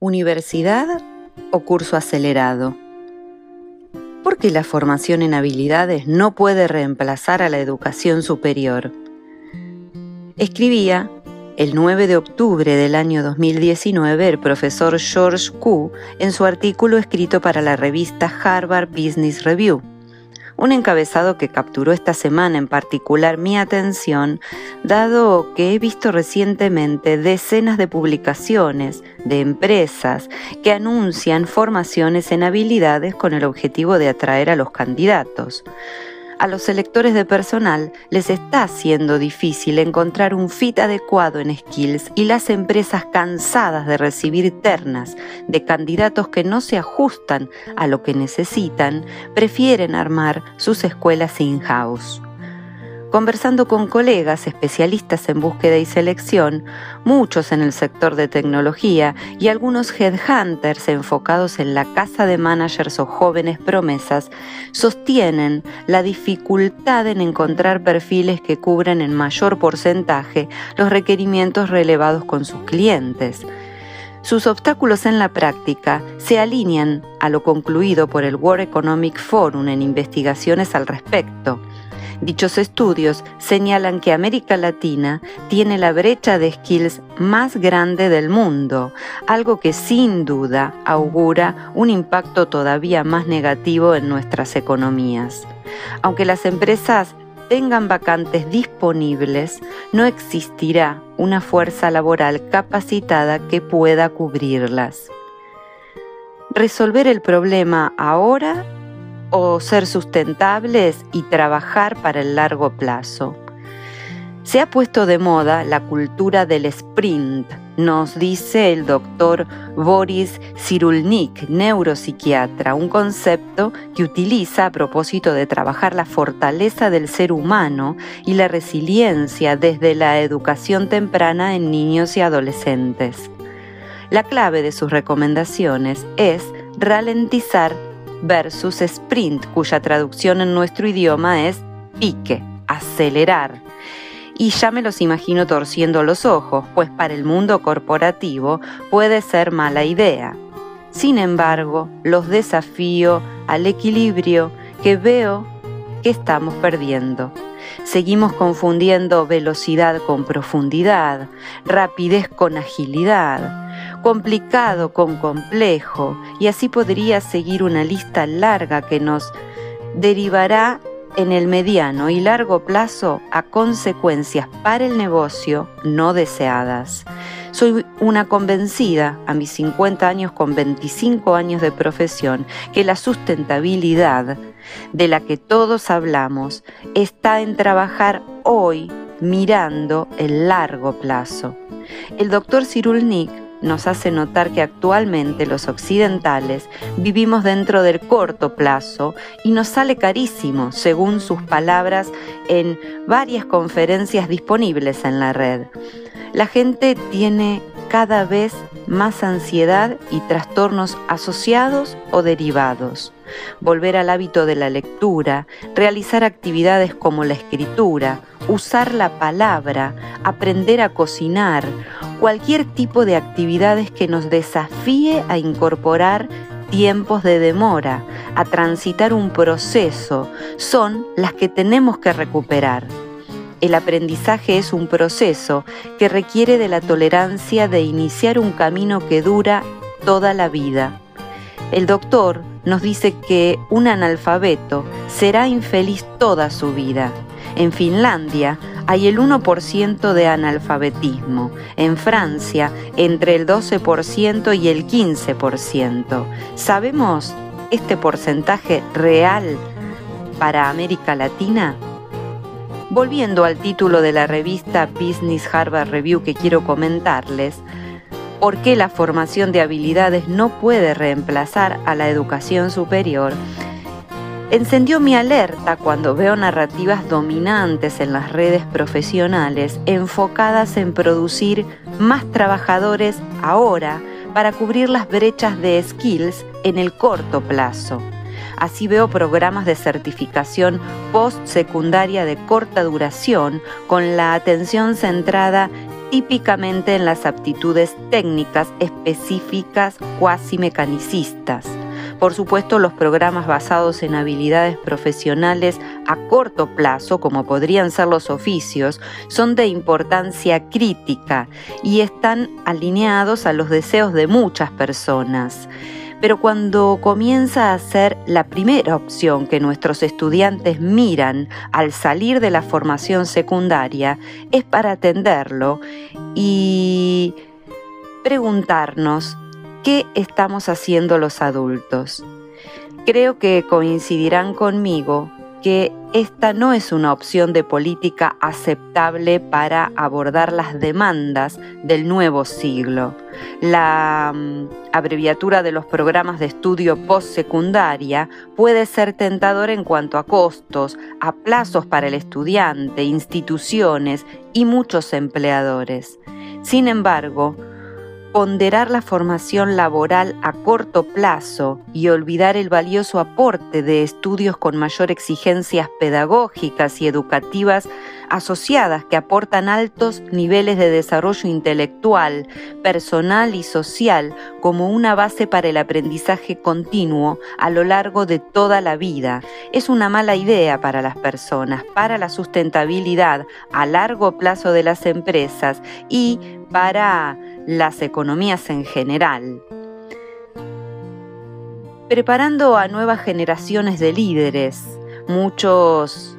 ¿Universidad o curso acelerado? ¿Por qué la formación en habilidades no puede reemplazar a la educación superior? Escribía el 9 de octubre del año 2019 el profesor George Koo en su artículo escrito para la revista Harvard Business Review. Un encabezado que capturó esta semana en particular mi atención, dado que he visto recientemente decenas de publicaciones de empresas que anuncian formaciones en habilidades con el objetivo de atraer a los candidatos. A los selectores de personal les está haciendo difícil encontrar un fit adecuado en skills y las empresas, cansadas de recibir ternas de candidatos que no se ajustan a lo que necesitan, prefieren armar sus escuelas in-house. Conversando con colegas especialistas en búsqueda y selección, muchos en el sector de tecnología y algunos headhunters enfocados en la caza de managers o jóvenes promesas, sostienen la dificultad en encontrar perfiles que cubran en mayor porcentaje los requerimientos relevados con sus clientes. Sus obstáculos en la práctica se alinean a lo concluido por el World Economic Forum en investigaciones al respecto. Dichos estudios señalan que América Latina tiene la brecha de skills más grande del mundo, algo que sin duda augura un impacto todavía más negativo en nuestras economías. Aunque las empresas tengan vacantes disponibles, no existirá una fuerza laboral capacitada que pueda cubrirlas. Resolver el problema ahora o ser sustentables y trabajar para el largo plazo. Se ha puesto de moda la cultura del sprint, nos dice el doctor Boris Cyrulnik, neuropsiquiatra, un concepto que utiliza a propósito de trabajar la fortaleza del ser humano y la resiliencia desde la educación temprana en niños y adolescentes. La clave de sus recomendaciones es ralentizar versus sprint, cuya traducción en nuestro idioma es pique, acelerar. Y ya me los imagino torciendo los ojos, pues para el mundo corporativo puede ser mala idea. Sin embargo, los desafío al equilibrio que veo que estamos perdiendo. Seguimos confundiendo velocidad con profundidad, rapidez con agilidad, complicado con complejo, y así podría seguir una lista larga que nos derivará en el mediano y largo plazo a consecuencias para el negocio no deseadas. Soy una convencida, a mis 50 años con 25 años de profesión, que la sustentabilidad de la que todos hablamos está en trabajar hoy mirando el largo plazo. El doctor Cyrulnik nos hace notar que actualmente los occidentales vivimos dentro del corto plazo y nos sale carísimo, según sus palabras en varias conferencias disponibles en la red. La gente tiene cada vez más ansiedad y trastornos asociados o derivados. Volver al hábito de la lectura, realizar actividades como la escritura, usar la palabra, aprender a cocinar, cualquier tipo de actividades que nos desafíe a incorporar tiempos de demora, a transitar un proceso, son las que tenemos que recuperar. El aprendizaje es un proceso que requiere de la tolerancia de iniciar un camino que dura toda la vida. El doctor nos dice que un analfabeto será infeliz toda su vida. En Finlandia hay el 1% de analfabetismo, en Francia entre el 12% y el 15%. ¿Sabemos este porcentaje real para América Latina? Volviendo al título de la revista Business Harvard Review que quiero comentarles, ¿por qué la formación de habilidades no puede reemplazar a la educación superior? Encendió mi alerta cuando veo narrativas dominantes en las redes profesionales enfocadas en producir más trabajadores ahora para cubrir las brechas de skills en el corto plazo. Así veo programas de certificación postsecundaria de corta duración con la atención centrada típicamente en las aptitudes técnicas específicas cuasi mecanicistas. Por supuesto, los programas basados en habilidades profesionales a corto plazo, como podrían ser los oficios, son de importancia crítica y están alineados a los deseos de muchas personas. Pero cuando comienza a ser la primera opción que nuestros estudiantes miran al salir de la formación secundaria, es para atenderlo y preguntarnos qué estamos haciendo los adultos. Creo que coincidirán conmigo que esta no es una opción de política aceptable para abordar las demandas del nuevo siglo. La abreviatura de los programas de estudio postsecundaria puede ser tentadora en cuanto a costos, a plazos para el estudiante, instituciones y muchos empleadores. Sin embargo, ponderar la formación laboral a corto plazo y olvidar el valioso aporte de estudios con mayor exigencias pedagógicas y educativas asociadas que aportan altos niveles de desarrollo intelectual, personal y social como una base para el aprendizaje continuo a lo largo de toda la vida. Es una mala idea para las personas, para la sustentabilidad a largo plazo de las empresas y para las economías en general. Preparando a nuevas generaciones de líderes, muchos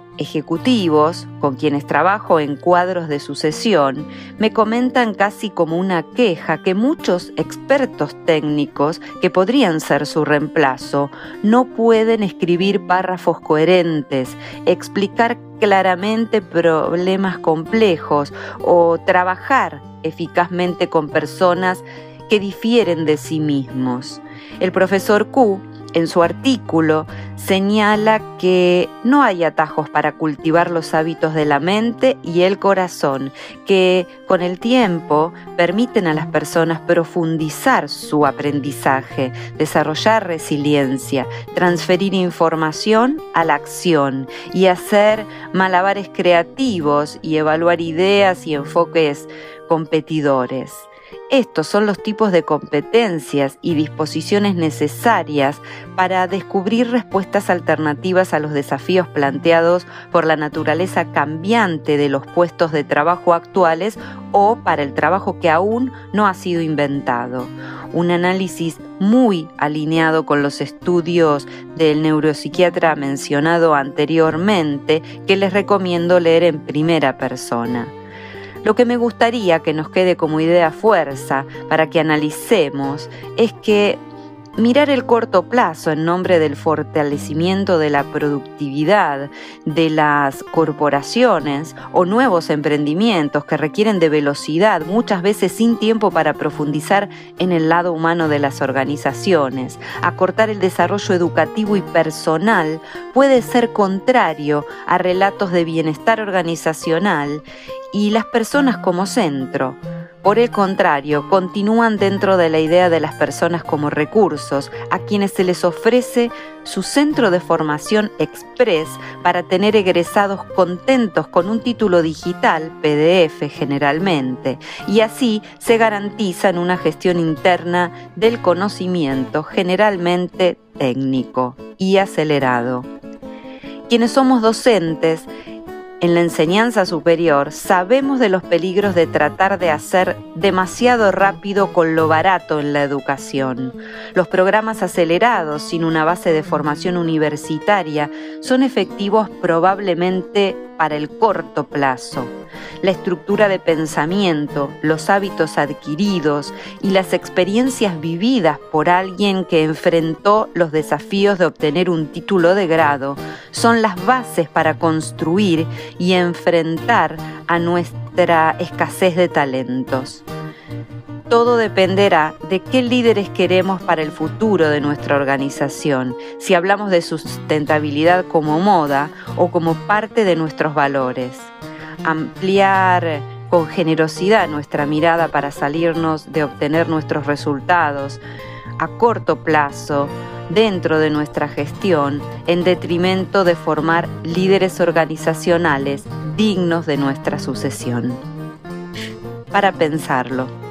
ejecutivos con quienes trabajo en cuadros de sucesión me comentan casi como una queja que muchos expertos técnicos que podrían ser su reemplazo no pueden escribir párrafos coherentes, explicar claramente problemas complejos o trabajar eficazmente con personas que difieren de sí mismos. El profesor Q, en su artículo, señala que no hay atajos para cultivar los hábitos de la mente y el corazón, que con el tiempo permiten a las personas profundizar su aprendizaje, desarrollar resiliencia, transferir información a la acción y hacer malabares creativos y evaluar ideas y enfoques competidores. Estos son los tipos de competencias y disposiciones necesarias para descubrir respuestas alternativas a los desafíos planteados por la naturaleza cambiante de los puestos de trabajo actuales o para el trabajo que aún no ha sido inventado. Un análisis muy alineado con los estudios del neuropsiquiatra mencionado anteriormente, que les recomiendo leer en primera persona. Lo que me gustaría que nos quede como idea fuerza para que analicemos es que mirar el corto plazo en nombre del fortalecimiento de la productividad de las corporaciones o nuevos emprendimientos que requieren de velocidad, muchas veces sin tiempo para profundizar en el lado humano de las organizaciones, acortar el desarrollo educativo y personal, puede ser contrario a relatos de bienestar organizacional y las personas como centro. Por el contrario, continúan dentro de la idea de las personas como recursos, a quienes se les ofrece su centro de formación express para tener egresados contentos con un título digital, PDF generalmente, y así se garantizan una gestión interna del conocimiento generalmente técnico y acelerado. Quienes somos docentes, en la enseñanza superior sabemos de los peligros de tratar de hacer demasiado rápido con lo barato en la educación. Los programas acelerados sin una base de formación universitaria son efectivos probablemente para el corto plazo. La estructura de pensamiento, los hábitos adquiridos y las experiencias vividas por alguien que enfrentó los desafíos de obtener un título de grado son las bases para construir y enfrentar a nuestra escasez de talentos. Todo dependerá de qué líderes queremos para el futuro de nuestra organización, si hablamos de sustentabilidad como moda o como parte de nuestros valores. Ampliar con generosidad nuestra mirada para salirnos de obtener nuestros resultados a corto plazo dentro de nuestra gestión, en detrimento de formar líderes organizacionales dignos de nuestra sucesión. para pensarlo.